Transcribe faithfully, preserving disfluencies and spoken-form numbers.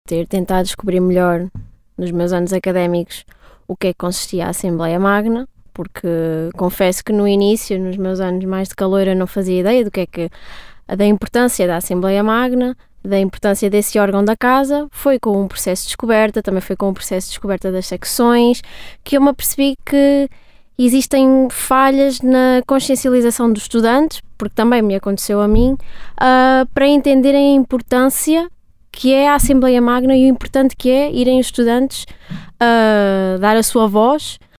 ter tentado descobrir melhor nos meus anos académicos o que é que consistia a Assembleia Magna, porque confesso que no início, nos meus anos mais de caloura, não fazia ideia do que é que, da importância da Assembleia Magna, da importância desse órgão da casa. Foi com um processo de descoberta, também foi com um processo de descoberta das secções, que eu me apercebi que existem falhas na consciencialização dos estudantes, porque também me aconteceu a mim, uh, para entenderem a importância que é a Assembleia Magna e o importante que é irem os estudantes uh, dar a sua voz